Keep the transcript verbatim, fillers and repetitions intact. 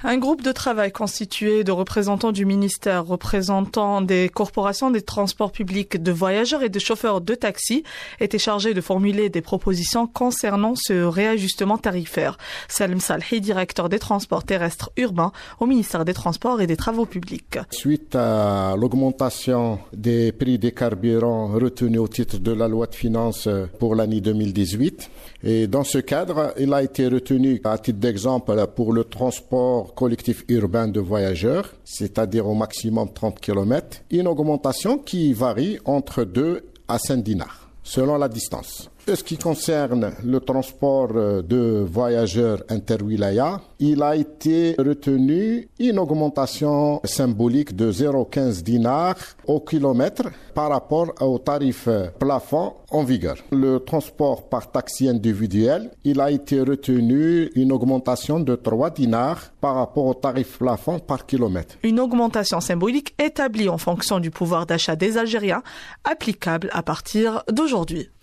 Un groupe de travail constitué de représentants du ministère, représentants des corporations des transports publics, de voyageurs et de chauffeurs de taxi était chargé de formuler des propositions concernant ce réajustement tarifaire. Salim Salhi, directeur des transports terrestres urbains au ministère des Transports et des Travaux publics. Suite à l'augmentation des prix des carburants retenus au titre de la loi de finances pour l'année deux mille dix-huit, et dans ce cadre, il a été retenu à titre d'exemple pour le transport collectif urbain de voyageurs, c'est-à-dire au maximum trente kilomètres, une augmentation qui varie entre deux à cinq dinars, selon la distance. Ce qui concerne le transport de voyageurs interwilaya, il a été retenu une augmentation symbolique de zéro virgule quinze dinars au kilomètre par rapport au tarif plafond en vigueur. Le transport par taxi individuel, il a été retenu une augmentation de trois dinars par rapport au tarif plafond par kilomètre. Une augmentation symbolique établie en fonction du pouvoir d'achat des Algériens, applicable à partir d'aujourd'hui.